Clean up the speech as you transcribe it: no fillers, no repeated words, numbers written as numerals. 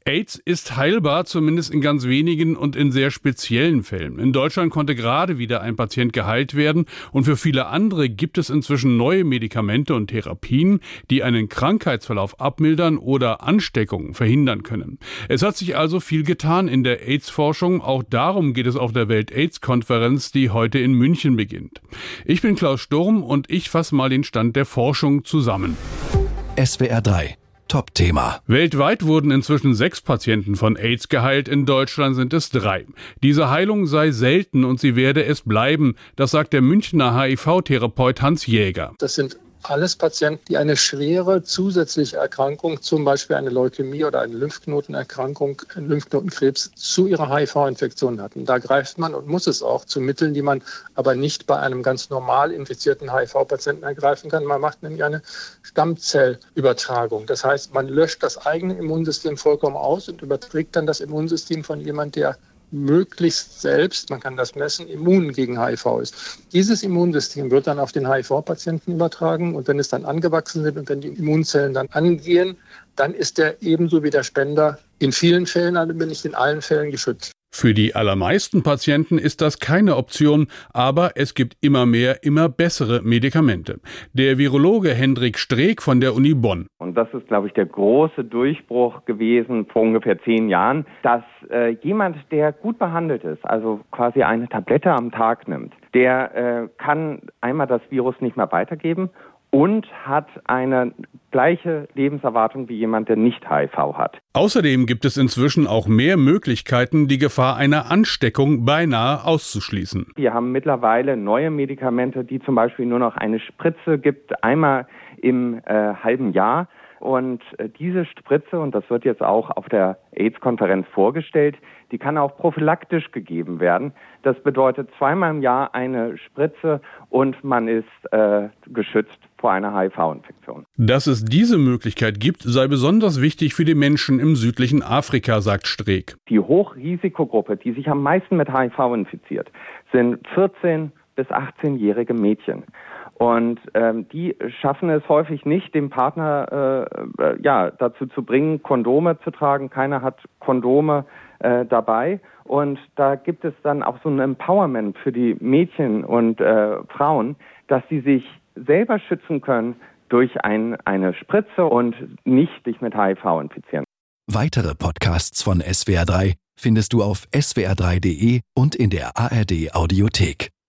AIDS ist heilbar, zumindest in ganz wenigen und in sehr speziellen Fällen. In Deutschland konnte gerade wieder ein Patient geheilt werden und für viele andere gibt es inzwischen neue Medikamente und Therapien, die einen Krankheitsverlauf abmildern oder Ansteckungen verhindern können. Es hat sich also viel getan in der AIDS-Forschung. Auch darum geht es auf der Welt-AIDS-Konferenz, die heute in München beginnt. Ich bin Klaus Sturm und ich fasse mal den Stand der Forschung zusammen. SWR 3 Top-Thema. Weltweit wurden inzwischen 6 Patienten von AIDS geheilt, in Deutschland sind es 3. Diese Heilung sei selten und sie werde es bleiben, das sagt der Münchner HIV-Therapeut Hans Jäger. Das sind alles Patienten, die eine schwere zusätzliche Erkrankung, zum Beispiel eine Leukämie oder eine Lymphknotenerkrankung, Lymphknotenkrebs, zu ihrer HIV-Infektion hatten. Da greift man und muss es auch zu Mitteln, die man aber nicht bei einem ganz normal infizierten HIV-Patienten ergreifen kann. Man macht nämlich eine Stammzellübertragung. Das heißt, man löscht das eigene Immunsystem vollkommen aus und überträgt dann das Immunsystem von jemandem, der möglichst selbst, man kann das messen, immun gegen HIV ist. Dieses Immunsystem wird dann auf den HIV-Patienten übertragen und wenn es dann angewachsen sind und wenn die Immunzellen dann angehen, dann ist er ebenso wie der Spender in vielen Fällen, also bin ich in allen Fällen geschützt. Für die allermeisten Patienten ist das keine Option, aber es gibt immer mehr, immer bessere Medikamente. Der Virologe Hendrik Streeck von der Uni Bonn. Und das ist, glaube ich, der große Durchbruch gewesen vor ungefähr 10 Jahren, dass jemand, der gut behandelt ist, also quasi eine Tablette am Tag nimmt, der kann einmal das Virus nicht mehr weitergeben und hat eine gleiche Lebenserwartung wie jemand, der nicht HIV hat. Außerdem gibt es inzwischen auch mehr Möglichkeiten, die Gefahr einer Ansteckung beinahe auszuschließen. Wir haben mittlerweile neue Medikamente, die zum Beispiel nur noch eine Spritze gibt, einmal im halben Jahr. Und diese Spritze, und das wird jetzt auch auf der AIDS-Konferenz vorgestellt, die kann auch prophylaktisch gegeben werden. Das bedeutet 2-mal im Jahr eine Spritze und man ist geschützt vor einer HIV-Infektion. Dass es diese Möglichkeit gibt, sei besonders wichtig für die Menschen im südlichen Afrika, sagt Streeck. Die Hochrisikogruppe, die sich am meisten mit HIV infiziert, sind 14- bis 18-jährige Mädchen. Und die schaffen es häufig nicht, den Partner dazu zu bringen, Kondome zu tragen. Keiner hat Kondome dabei. Und da gibt es dann auch so ein Empowerment für die Mädchen und Frauen, dass sie sich selber schützen können durch eine Spritze und nicht sich mit HIV infizieren. Weitere Podcasts von SWR 3 findest du auf swr3.de und in der ARD Audiothek.